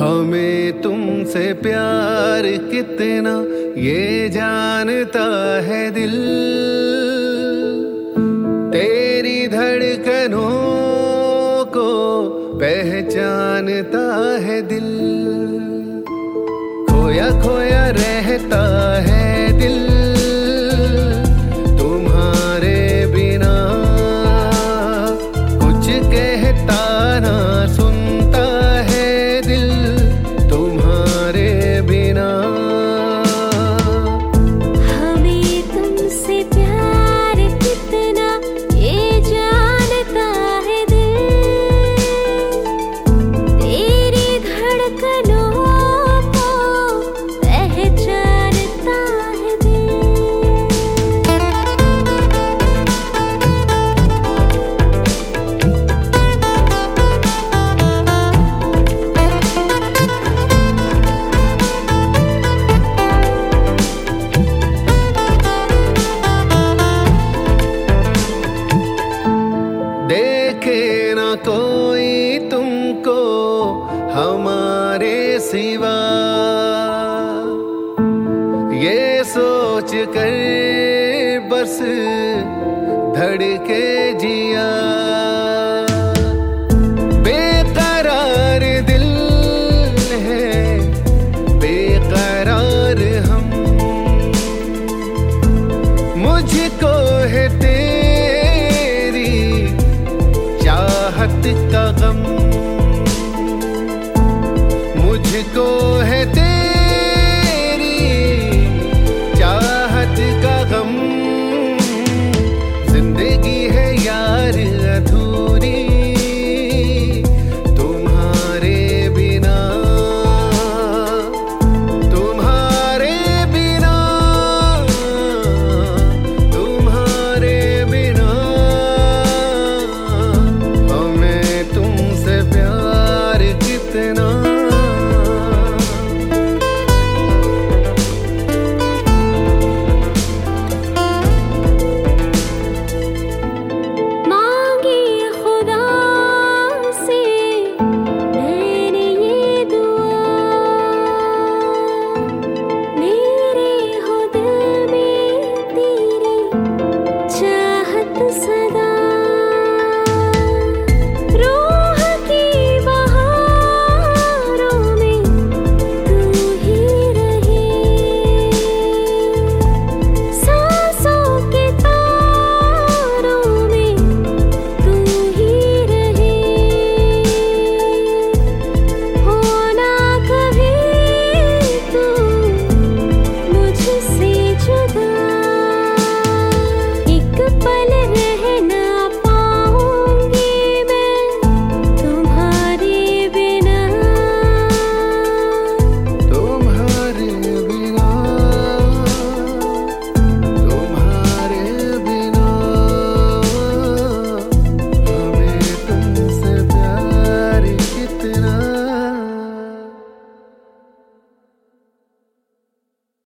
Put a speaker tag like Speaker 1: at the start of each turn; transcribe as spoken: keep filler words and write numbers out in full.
Speaker 1: हमें तुमसे प्यार कितना ये जानता है दिल, तेरी धड़कनों को पहचानता है दिल। खोया खोया रहता है दिल तुम्हारे बिना, कुछ कहता ना सुनता है दिल तुम्हारे बिना।
Speaker 2: हमें तुमसे प्यार कितना ये जानता है दिल, तेरी धड़कनों को पहचानता है दिल।
Speaker 1: देखे ना कोई तुमको हमारे सिवा, ये सोच कर बस धड़के जिया। बेकरार दिल है बेकरार हम, मुझको है तेरी चाहत का गम, मुझको